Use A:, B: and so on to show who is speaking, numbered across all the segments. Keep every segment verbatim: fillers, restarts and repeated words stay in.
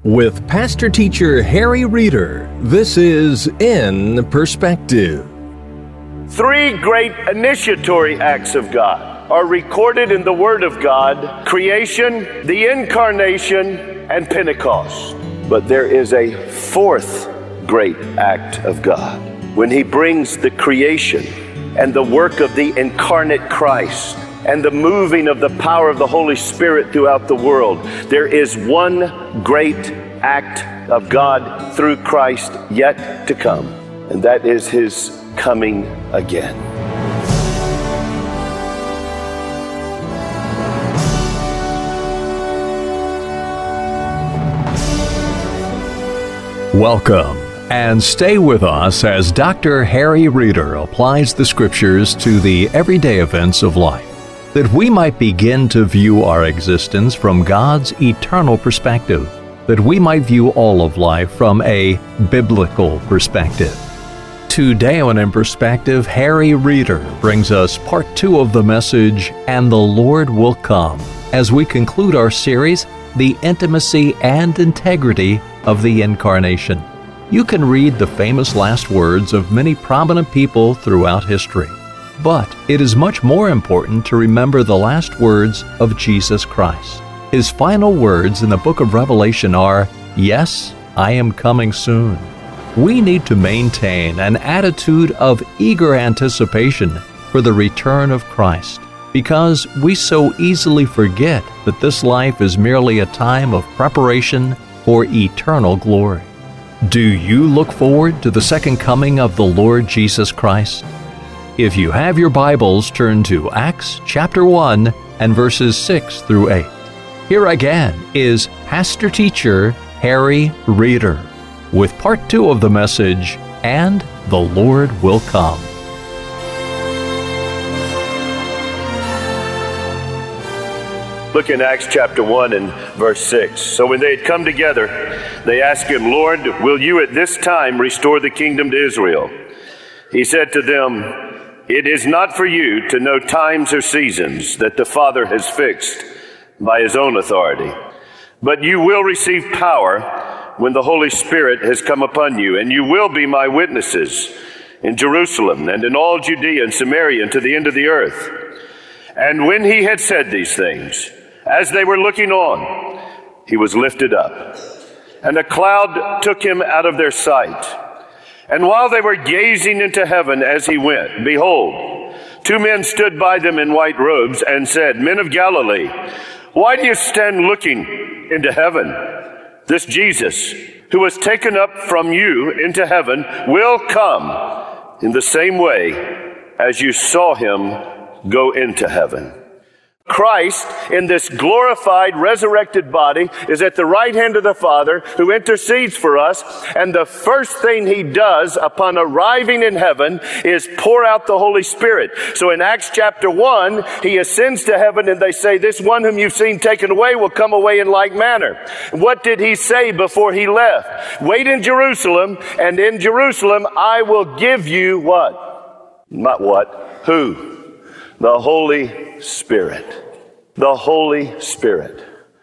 A: With Pastor Teacher Harry Reeder, this is In Perspective.
B: Three great initiatory acts of God are recorded in the Word of God: creation, the incarnation, and Pentecost. But there is a fourth great act of God when He brings the creation and the work of the incarnate Christ and the moving of the power of the Holy Spirit throughout the world. There is one great act of God through Christ yet to come, and that is His coming again.
A: Welcome, and stay with us as Doctor Harry Reeder applies the Scriptures to the everyday events of life, that we might begin to view our existence from God's eternal perspective, that we might view all of life from a biblical perspective. Today on In Perspective, Harry Reeder brings us part two of the message, "And the Lord Will Come," as we conclude our series, The Intimacy and Integrity of the Incarnation. You can read the famous last words of many prominent people throughout history, but it is much more important to remember the last words of Jesus Christ. His final words in the book of Revelation are, "Yes, I am coming soon." We need to maintain an attitude of eager anticipation for the return of Christ, because we so easily forget that this life is merely a time of preparation for eternal glory. Do you look forward to the second coming of the Lord Jesus Christ? If you have your Bibles, turn to Acts chapter one and verses six through eight. Here again is Pastor Teacher Harry Reeder with part two of the message, "And the Lord Will Come."
B: Look in Acts chapter one and verse six. So when they had come together, they asked him, "Lord, will you at this time restore the kingdom to Israel?" He said to them, "It is not for you to know times or seasons that the Father has fixed by His own authority. But you will receive power when the Holy Spirit has come upon you, and you will be my witnesses in Jerusalem and in all Judea and Samaria and to the end of the earth." And when he had said these things, as they were looking on, he was lifted up, and a cloud took him out of their sight. And while they were gazing into heaven as he went, behold, two men stood by them in white robes and said, "Men of Galilee, why do you stand looking into heaven? This Jesus, who was taken up from you into heaven, will come in the same way as you saw him go into heaven." Christ, in this glorified, resurrected body, is at the right hand of the Father, who intercedes for us, and the first thing He does upon arriving in heaven is pour out the Holy Spirit. So in Acts chapter one, He ascends to heaven, and they say, "This one whom you've seen taken away will come away in like manner." What did He say before He left? "Wait in Jerusalem, and in Jerusalem I will give you" what? Not what? Who? The Holy Spirit. The Holy Spirit.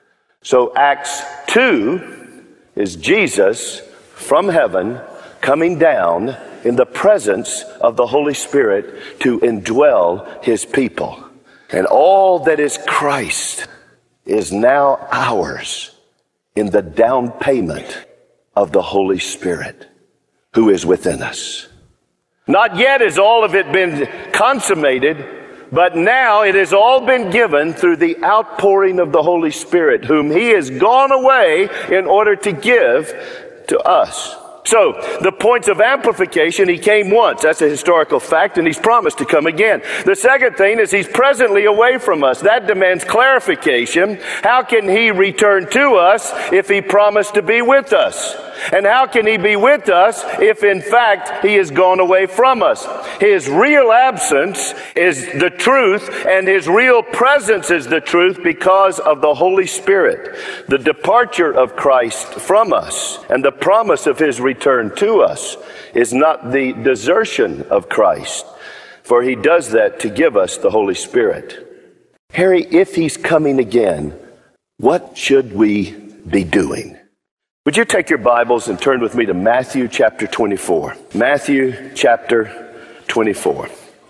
B: So Acts two is Jesus from heaven coming down in the presence of the Holy Spirit to indwell His people. And all that is Christ is now ours in the down payment of the Holy Spirit who is within us. Not yet has all of it been consummated, but now it has all been given through the outpouring of the Holy Spirit, whom He has gone away in order to give to us. So, the points of amplification: He came once. That's a historical fact, and He's promised to come again. The second thing is He's presently away from us. That demands clarification. How can He return to us if He promised to be with us? And how can He be with us if in fact He has gone away from us? His real absence is the truth, and His real presence is the truth because of the Holy Spirit. The departure of Christ from us and the promise of His return to us is not the desertion of Christ, for He does that to give us the Holy Spirit. Harry, if He's coming again, what should we be doing? Would you take your Bibles and turn with me to Matthew chapter twenty-four? Matthew chapter twenty-four.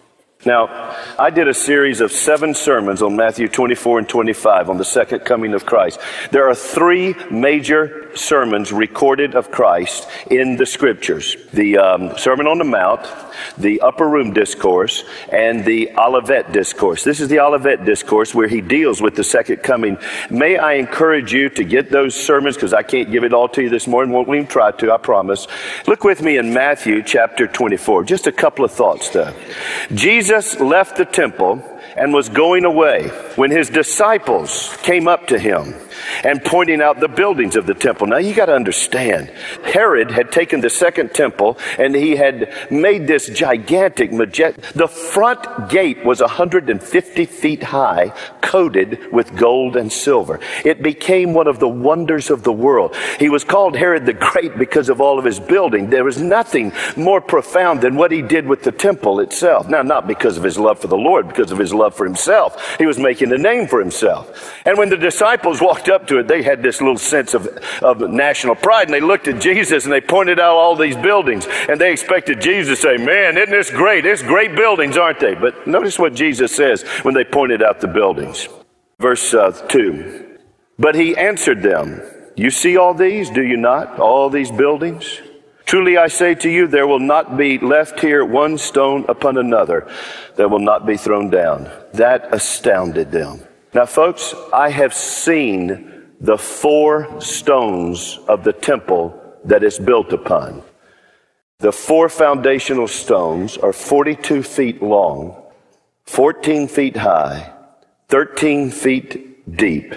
B: Now, I did a series of seven sermons on Matthew twenty-four and twenty-five on the second coming of Christ. There are three major sermons recorded of Christ in the Scriptures. The um, Sermon on the Mount, the Upper Room Discourse, and the Olivet Discourse. This is the Olivet Discourse where he deals with the second coming. May I encourage you to get those sermons, because I can't give it all to you this morning. Won't even try to, I promise. Look with me in Matthew chapter twenty-four. Just a couple of thoughts though. Jesus Jesus left the temple and was going away when his disciples came up to him and pointing out the buildings of the temple. Now you got to understand, Herod had taken the second temple and he had made this gigantic, majestic, the front gate was one hundred fifty feet high, coated with gold and silver. It became one of the wonders of the world. He was called Herod the Great because of all of his building. There was nothing more profound than what he did with the temple itself. Now, not because of his love for the Lord, because of his love for himself. He was making a name for himself. And when the disciples walked up to it, they had this little sense of, of national pride, and they looked at Jesus and they pointed out all these buildings, and they expected Jesus to say, man, isn't this great? It's great buildings, aren't they? But notice what Jesus says when they pointed out the buildings. Verse uh, two, but he answered them, you see all these, do you not? All these buildings? Truly I say to you, there will not be left here one stone upon another that will not be thrown down. That astounded them. Now, folks, I have seen the four stones of the temple that it's built upon. The four foundational stones are forty-two feet long, fourteen feet high, thirteen feet deep,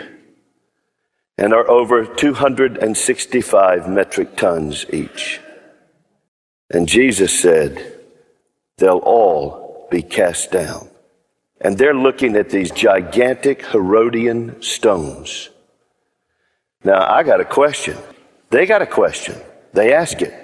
B: and are over two hundred sixty-five metric tons each. And Jesus said, they'll all be cast down. And they're looking at these gigantic Herodian stones. Now, I got a question. They got a question. They ask it.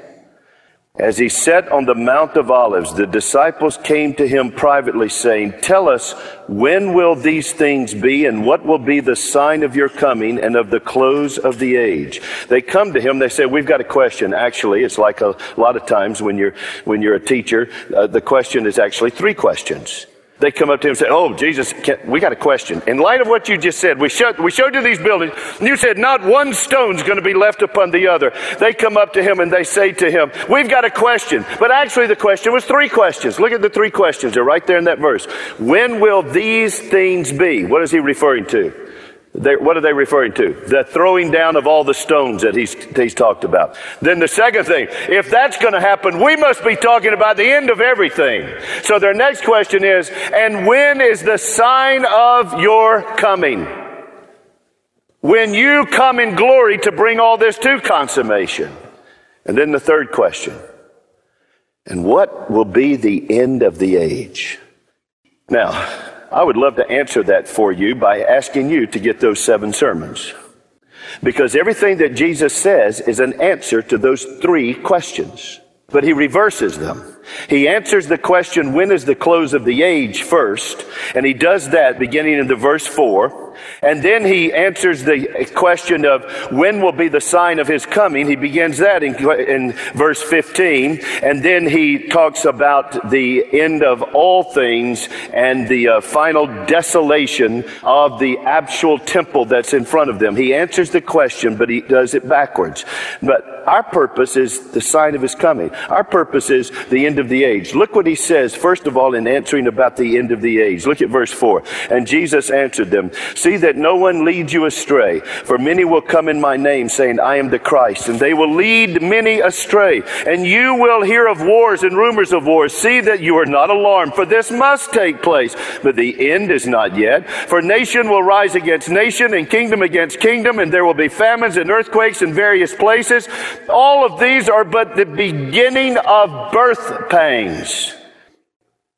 B: As he sat on the Mount of Olives, the disciples came to him privately, saying, tell us, when will these things be, and what will be the sign of your coming and of the close of the age? They come to him, they say, we've got a question. Actually, it's like a, a lot of times when you're, when you're a teacher, uh, the question is actually three questions. They come up to him and say, oh, Jesus, can, we got a question. In light of what you just said, we showed, we showed you these buildings, and you said not one stone's going to be left upon the other. They come up to him and they say to him, we've got a question. But actually the question was three questions. Look at the three questions. They're right there in that verse. When will these things be? What is he referring to? They, what are they referring to? The throwing down of all the stones that he's, he's talked about. Then the second thing, if that's going to happen, we must be talking about the end of everything. So their next question is, and when is the sign of your coming? When you come in glory to bring all this to consummation. And then the third question, and what will be the end of the age? Now, I would love to answer that for you by asking you to get those seven sermons. Because everything that Jesus says is an answer to those three questions. But he reverses them. He answers the question, when is the close of the age, first? And he does that beginning in the verse four. And then he answers the question of when will be the sign of his coming. He begins that in, in verse fifteen. And then he talks about the end of all things and the uh, final desolation of the actual temple that's in front of them. He answers the question, but he does it backwards. But our purpose is the sign of his coming. Our purpose is the end of the age. Look what he says, first of all, in answering about the end of the age. Look at verse four. And Jesus answered them, see that no one leads you astray, for many will come in my name, saying, I am the Christ, and they will lead many astray. And you will hear of wars and rumors of wars. See that you are not alarmed, for this must take place, but the end is not yet. For nation will rise against nation, and kingdom against kingdom, and there will be famines and earthquakes in various places. All of these are but the beginning of birth pangs.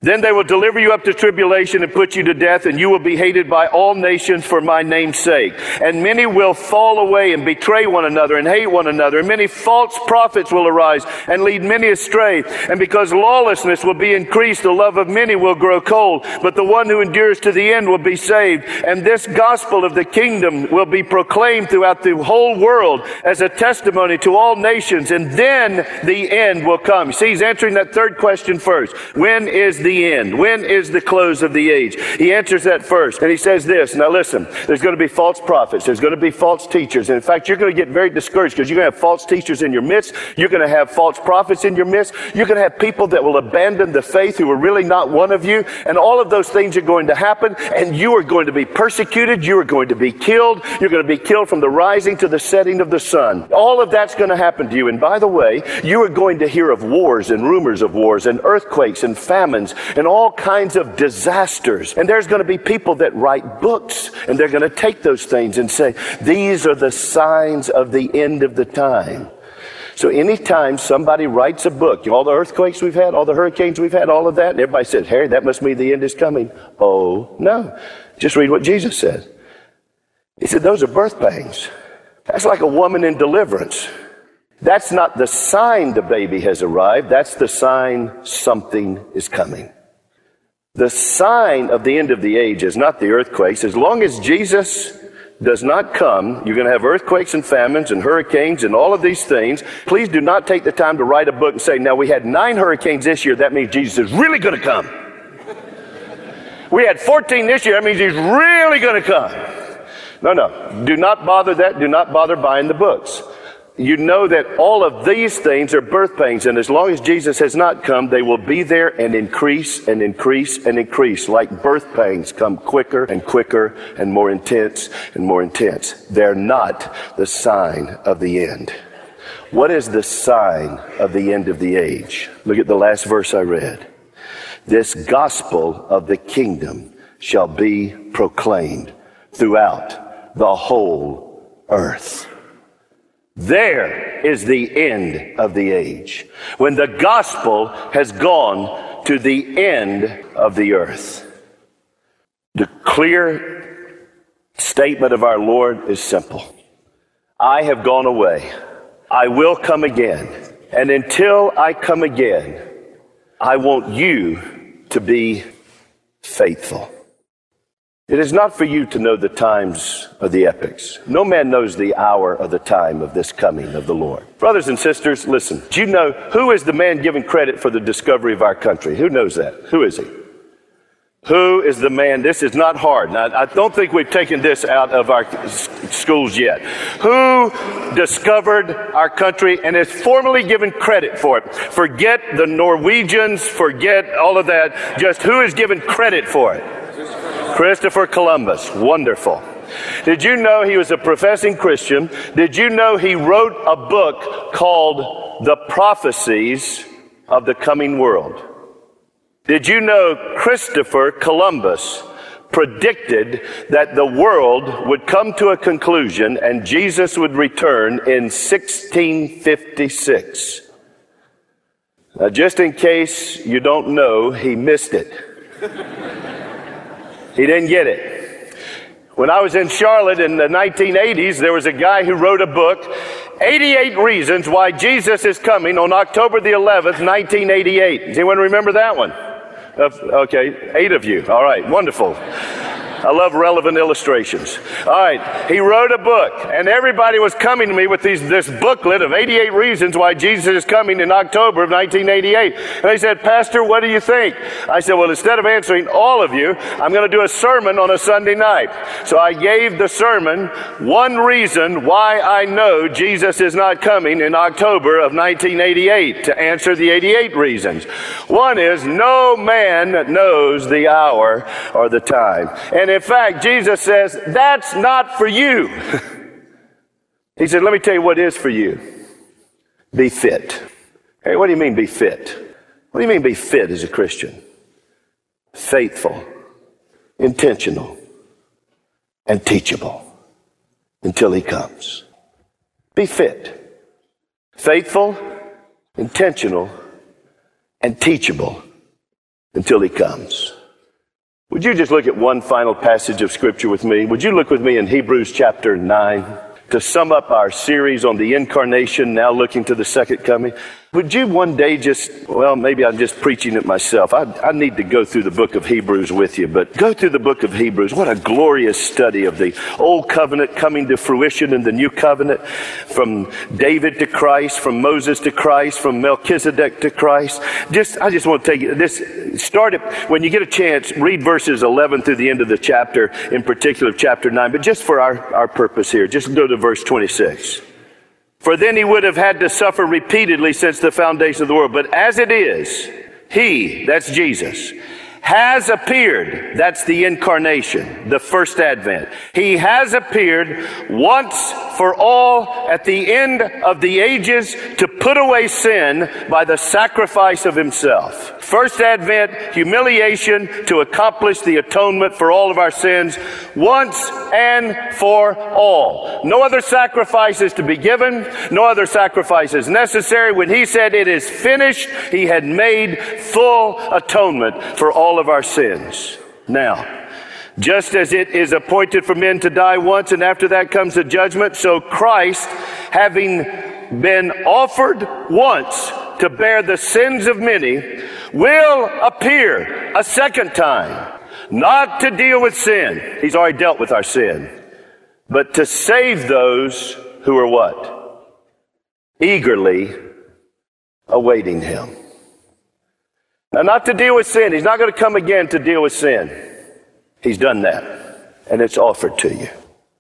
B: Then they will deliver you up to tribulation and put you to death, and you will be hated by all nations for my name's sake. And many will fall away and betray one another and hate one another. And many false prophets will arise and lead many astray. And because lawlessness will be increased, the love of many will grow cold. But the one who endures to the end will be saved. And this gospel of the kingdom will be proclaimed throughout the whole world as a testimony to all nations. And then the end will come. See, he's answering that third question first. When is the The end? When is the close of the age? He answers that first. And he says this. Now listen, there's going to be false prophets. There's going to be false teachers. And in fact, you're going to get very discouraged because you're going to have false teachers in your midst. You're going to have false prophets in your midst. You're going to have people that will abandon the faith who are really not one of you. And all of those things are going to happen. And you are going to be persecuted. You are going to be killed. You're going to be killed from the rising to the setting of the sun. All of that's going to happen to you. And by the way, you are going to hear of wars and rumors of wars and earthquakes and famines and all kinds of disasters. And there's going to be people that write books, and they're going to take those things and say, these are the signs of the end of the time. So anytime somebody writes a book, all the earthquakes we've had, all the hurricanes we've had, all of that, and everybody says, Harry, that must mean the end is coming. Oh, no. Just read what Jesus said. He said, those are birth pangs. That's like a woman in deliverance. That's not the sign the baby has arrived. That's the sign something is coming. The sign of the end of the age is not the earthquakes. As long as Jesus does not come, you're going to have earthquakes and famines and hurricanes and all of these things. Please do not take the time to write a book and say, now we had nine hurricanes this year. That means Jesus is really going to come. We had fourteen this year. That means he's really going to come. No, no. Do not bother that. Do not bother buying the books. You know that all of these things are birth pains, and as long as Jesus has not come, they will be there and increase and increase and increase. Like birth pains come quicker and quicker and more intense and more intense. They're not the sign of the end. What is the sign of the end of the age? Look at the last verse I read. This gospel of the kingdom shall be proclaimed throughout the whole earth. There is the end of the age, when the gospel has gone to the end of the earth. The clear statement of our Lord is simple. I have gone away. I will come again. And until I come again, I want you to be faithful. It is not for you to know the times of the epochs. No man knows the hour or the time of this coming of the Lord. Brothers and sisters, listen. Do you know who is the man given credit for the discovery of our country? Who knows that? Who is he? Who is the man? This is not hard. Now, I don't think we've taken this out of our schools yet. Who discovered our country and is formally given credit for it? Forget the Norwegians, forget all of that. Just who is given credit for it? Christopher Columbus. Wonderful. Did you know he was a professing Christian? Did you know he wrote a book called The Prophecies of the Coming World? Did you know Christopher Columbus predicted that the world would come to a conclusion and Jesus would return in sixteen fifty-six? Now, just in case you don't know, he missed it. He didn't get it. When I was in Charlotte in the nineteen eighties, there was a guy who wrote a book, eighty-eight Reasons Why Jesus is Coming, on October the eleventh, nineteen eighty-eight. Does anyone remember that one? Okay, eight of you. All right, wonderful. I love relevant illustrations. All right, he wrote a book, and everybody was coming to me with these, this booklet of eighty-eight Reasons Why Jesus is Coming in October of nineteen eighty-eight. And they said, Pastor, what do you think? I said, well, instead of answering all of you, I'm going to do a sermon on a Sunday night. So I gave the sermon, One Reason Why I Know Jesus is Not Coming in October of nineteen eighty-eight, to answer the eighty-eight reasons. One is, no man knows the hour or the time. And in fact, Jesus says, that's not for you. He said, let me tell you what is for you. Be fit. Hey, what do you mean be fit? What do you mean be fit as a Christian? Faithful, intentional, and teachable until he comes. Be fit. Faithful, intentional, and teachable until he comes. Would you just look at one final passage of Scripture with me? Would you look with me in Hebrews chapter nine to sum up our series on the incarnation, now looking to the second coming? Would you one day just, well, maybe I'm just preaching it myself. I, I need to go through the book of Hebrews with you, but go through the book of Hebrews. What a glorious study of the old covenant coming to fruition in the new covenant, from David to Christ, from Moses to Christ, from Melchizedek to Christ. Just, I just want to take you, this, start it, when you get a chance, read verses eleven through the end of the chapter, in particular chapter nine, but just for our, our purpose here, just go to verse twenty-six. For then he would have had to suffer repeatedly since the foundation of the world. But as it is, he, that's Jesus, has appeared. That's the incarnation, the first advent. He has appeared once for all at the end of the ages to put away sin by the sacrifice of himself. First advent, humiliation to accomplish the atonement for all of our sins once and for all. No other sacrifice is to be given. No other sacrifice is necessary. When he said it is finished, he had made full atonement for all of our sins. Now, just as it is appointed for men to die once and after that comes the judgment, so Christ, having been offered once to bear the sins of many, will appear a second time, not to deal with sin. He's already dealt with our sin, but to save those who are what? Eagerly awaiting him. Now, not to deal with sin. He's not going to come again to deal with sin. He's done that, and it's offered to you.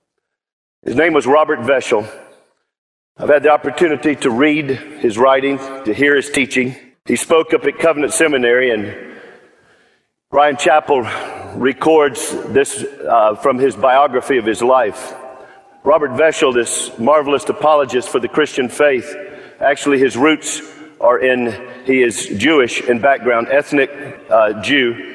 B: His name was Robert Veschel. I've had the opportunity to read his writing, to hear his teaching. He spoke up at Covenant Seminary, and Ryan Chappell records this uh, from his biography of his life. Robert Veschel, this marvelous apologist for the Christian faith, actually his roots are in, he is Jewish in background, ethnic uh, Jew.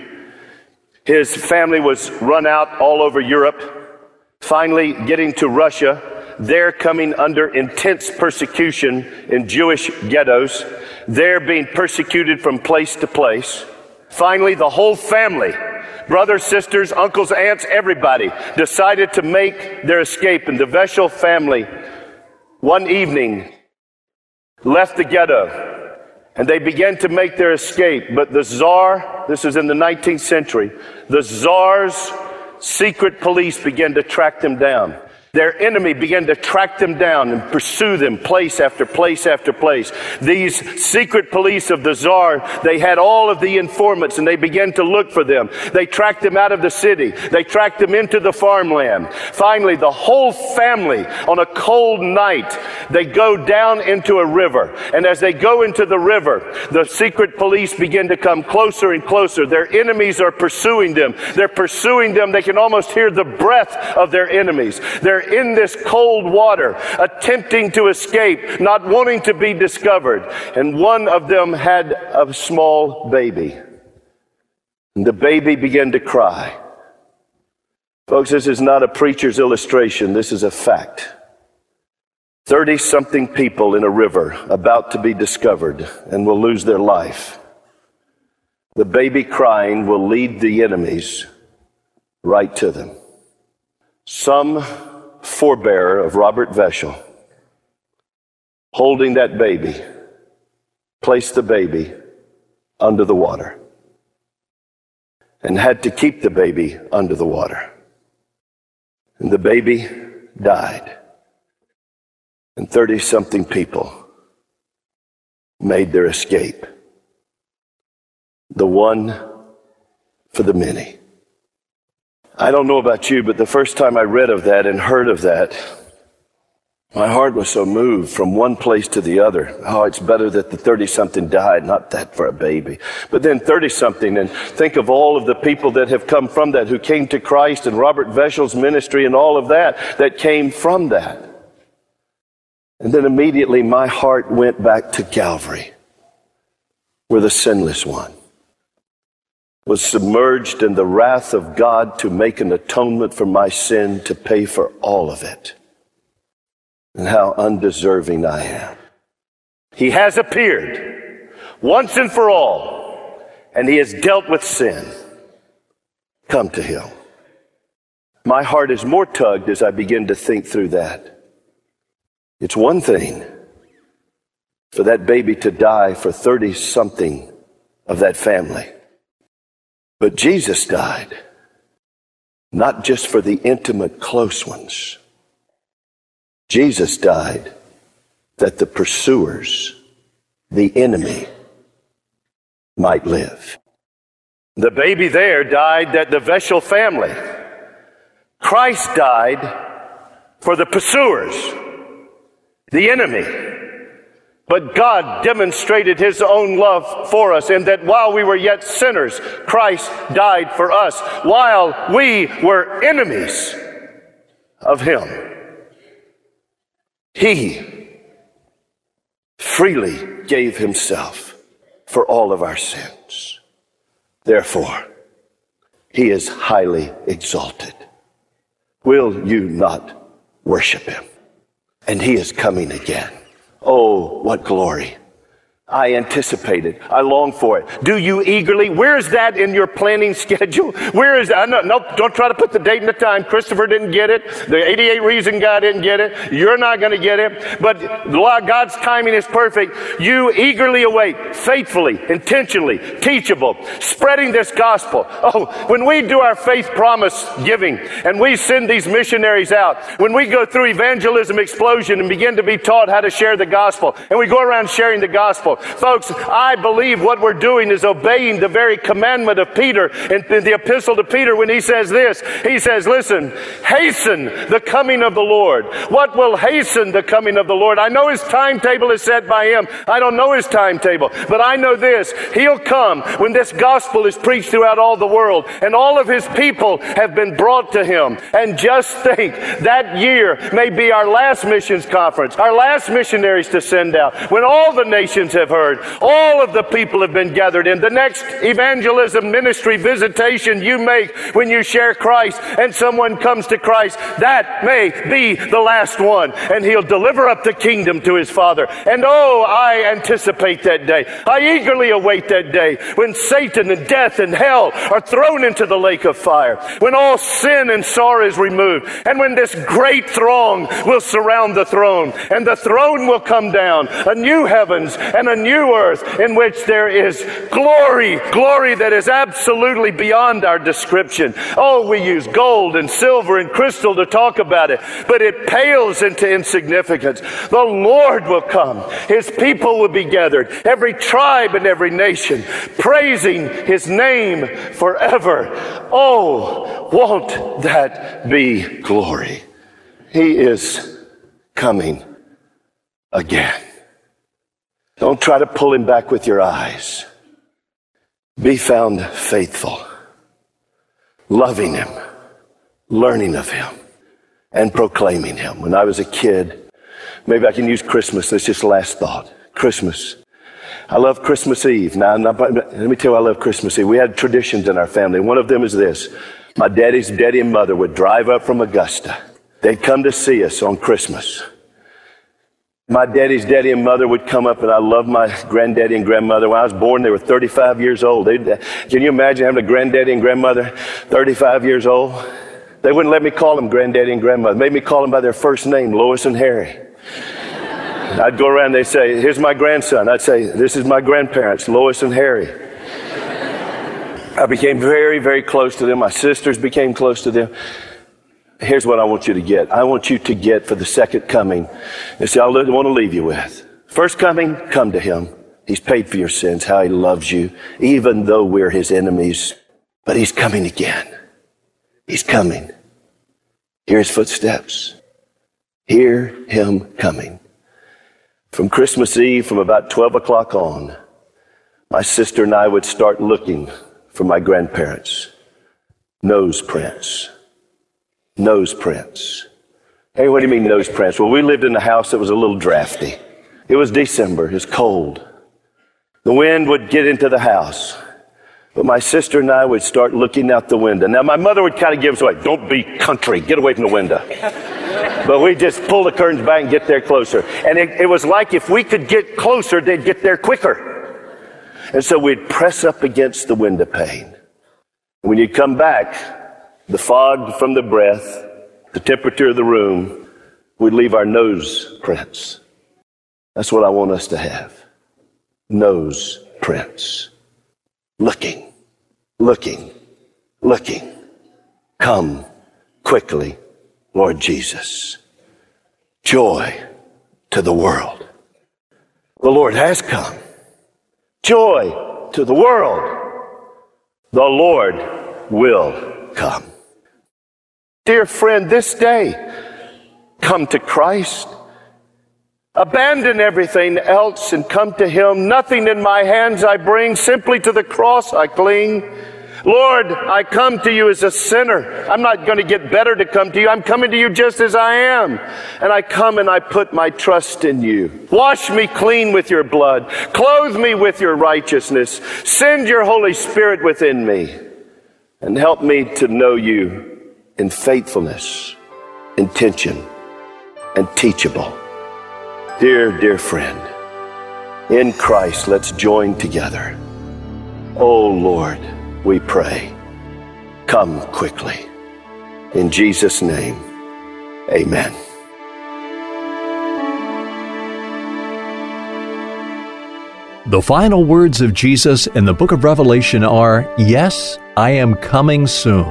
B: His family was run out all over Europe, finally getting to Russia, there coming under intense persecution in Jewish ghettos, there being persecuted from place to place. Finally, the whole family, brothers, sisters, uncles, aunts, everybody decided to make their escape. And the Veschel family, one evening, left the ghetto. And they began to make their escape. But the Tsar, this is in the nineteenth century, the Tsar's secret police began to track them down. Their enemy began to track them down and pursue them place after place after place. These secret police of the Tsar, they had all of the informants and they began to look for them. They tracked them out of the city. They tracked them into the farmland. Finally, the whole family on a cold night, they go down into a river. And as they go into the river, the secret police begin to come closer and closer. Their enemies are pursuing them. They're pursuing them. They can almost hear the breath of their enemies. They're in this cold water, attempting to escape, not wanting to be discovered. And one of them had a small baby. And the baby began to cry. Folks, this is not a preacher's illustration. This is a fact. Thirty-something people in a river about to be discovered and will lose their life. The baby crying will lead the enemies right to them. Some forebearer of Robert Veschel, holding that baby, placed the baby under the water and had to keep the baby under the water. And the baby died. And thirty-something people made their escape. The one for the many. I don't know about you, but the first time I read of that and heard of that, my heart was so moved from one place to the other. Oh, it's better that the thirty-something died, not that for a baby. But then thirty-something, and think of all of the people that have come from that, who came to Christ, and Robert Veschel's ministry and all of that, that came from that. And then immediately my heart went back to Calvary, where the sinless one was submerged in the wrath of God to make an atonement for my sin, to pay for all of it. And how undeserving I am. He has appeared once and for all. and he has dealt with sin, come to him. My heart is more tugged as I begin to think through that. It's one thing for that baby to die for thirty-something of that family. But Jesus died not just for the intimate close ones. Jesus died that the pursuers, the enemy, might live. The baby there died that the Veshel family. Christ died for the pursuers, the enemy. But God demonstrated his own love for us in that while we were yet sinners, Christ died for us while we were enemies of him. He freely gave himself for all of our sins. Therefore, he is highly exalted. Will you not worship him? And he is coming again. Oh, what glory. I anticipate it. I long for it. Do you eagerly? Where is that in your planning schedule? Where is that? No, no, don't try to put the date and the time. Christopher didn't get it. The eighty-eight Reason guy didn't get it. You're not going to get it. But God's timing is perfect. You eagerly await, faithfully, intentionally, teachable, spreading this gospel. Oh, when we do our faith promise giving and we send these missionaries out, when we go through evangelism explosion and begin to be taught how to share the gospel, and we go around sharing the gospel, folks, I believe what we're doing is obeying the very commandment of Peter in, in the epistle to Peter when he says this. He says, listen, hasten the coming of the Lord. What will hasten the coming of the Lord? I know his timetable is set by him. I don't know his timetable, but I know this. He'll come when this gospel is preached throughout all the world and all of his people have been brought to him. And just think, that year may be our last missions conference, our last missionaries to send out, when all the nations have heard. All of the people have been gathered in. The next evangelism ministry visitation you make when you share Christ and someone comes to Christ, that may be the last one. And he'll deliver up the kingdom to his Father. And oh, I anticipate that day. I eagerly await that day when Satan and death and hell are thrown into the lake of fire. When all sin and sorrow is removed. And when this great throng will surround the throne. And the throne will come down. A new heavens and a new earth in which there is glory, glory that is absolutely beyond our description. Oh, we use gold and silver and crystal to talk about it, but it pales into insignificance. The Lord will come. His people will be gathered, every tribe and every nation, praising his name forever. Oh, won't that be glory? He is coming again. Don't try to pull him back with your eyes. Be found faithful, loving him, learning of him, and proclaiming him. When I was a kid, maybe I can use Christmas. That's just last thought. Christmas. I love Christmas Eve. Now, now, let me tell you, I love Christmas Eve. We had traditions in our family. One of them is this. My daddy's daddy and mother would drive up from Augusta. They'd come to see us on Christmas. My daddy's daddy and mother would come up, and I loved my granddaddy and grandmother. When I was born, they were thirty-five years old. They'd, can you imagine having a granddaddy and grandmother thirty-five years old? They wouldn't let me call them granddaddy and grandmother. They made me call them by their first name, Lois and Harry. I'd go around, they'd say, here's my grandson. I'd say, this is my grandparents, Lois and Harry. I became very, very close to them. My sisters became close to them. Here's what I want you to get. I want you to get for the second coming. And see, I want to leave you with. First coming, come to him. He's paid for your sins, how he loves you, even though we're his enemies. But he's coming again. He's coming. Hear his footsteps. Hear him coming. From Christmas Eve, from about twelve o'clock on, my sister and I would start looking for my grandparents. Nose prints. Nose prints. Hey, what do you mean nose prints? Well, we lived in a house that was a little drafty. It was December. It was cold. The wind would get into the house. But my sister and I would start looking out the window. Now, my mother would kind of give us away. Don't be country. Get away from the window. But we just pull the curtains back and get there closer. And it, it was like if we could get closer, they'd get there quicker. And so we'd press up against the window pane. When you'd come back, the fog from the breath, the temperature of the room, we'd leave our nose prints. That's what I want us to have. Nose prints. Looking, looking, looking. Come quickly, Lord Jesus. Joy to the world. The Lord has come. Joy to the world. The Lord will come. Dear friend, this day, come to Christ. Abandon everything else and come to Him. Nothing in my hands I bring, simply to the cross I cling. Lord, I come to you as a sinner. I'm not going to get better to come to you. I'm coming to you just as I am. And I come and I put my trust in you. Wash me clean with your blood. Clothe me with your righteousness. Send your Holy Spirit within me. And help me to know you in faithfulness, intention, and teachable. Dear, dear friend, in Christ, let's join together. Oh Lord, we pray, come quickly. In Jesus' name, amen.
A: The final words of Jesus in the book of Revelation are, "Yes, I am coming soon."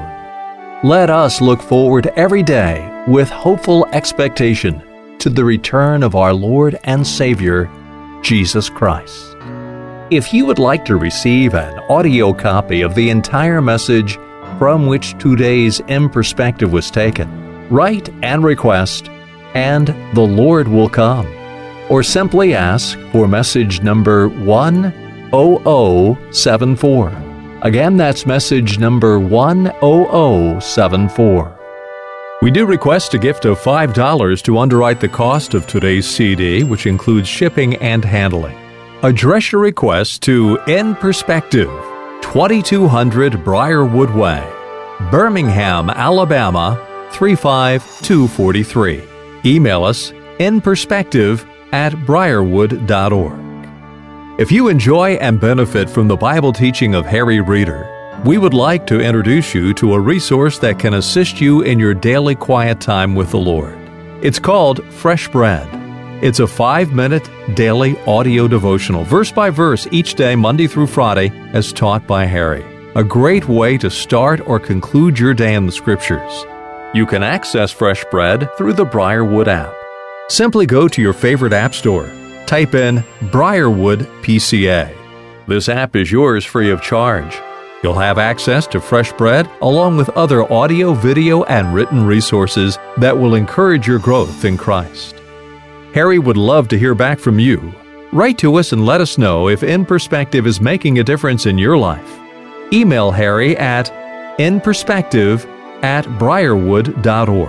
A: Let us look forward every day with hopeful expectation to the return of our Lord and Savior, Jesus Christ. If you would like to receive an audio copy of the entire message from which today's In Perspective was taken, write and request, "And the Lord will come," or simply ask for message number one zero zero seven four. Again, that's message number one zero zero seven four. We do request a gift of five dollars to underwrite the cost of today's C D, which includes shipping and handling. Address your request to In Perspective, twenty-two hundred Briarwood Way, Birmingham, Alabama, three five two four three. Email us inperspective at briarwood dot org. If you enjoy and benefit from the Bible teaching of Harry Reeder, we would like to introduce you to a resource that can assist you in your daily quiet time with the Lord. It's called Fresh Bread. It's a five-minute daily audio devotional, verse by verse, each day, Monday through Friday, as taught by Harry. A great way to start or conclude your day in the Scriptures. You can access Fresh Bread through the Briarwood app. Simply go to your favorite app store. Type in Briarwood P C A. This app is yours free of charge. You'll have access to Fresh Bread along with other audio, video, and written resources that will encourage your growth in Christ. Harry would love to hear back from you. Write to us and let us know if In Perspective is making a difference in your life. Email Harry at inperspective at briarwood dot org.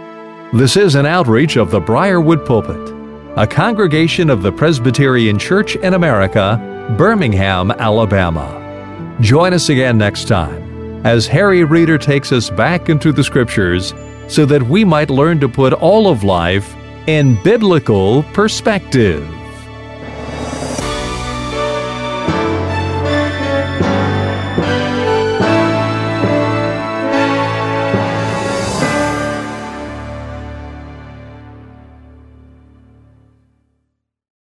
A: This is an outreach of the Briarwood Pulpit, a congregation of the Presbyterian Church in America, Birmingham, Alabama. Join us again next time as Harry Reeder takes us back into the Scriptures so that we might learn to put all of life in biblical perspective.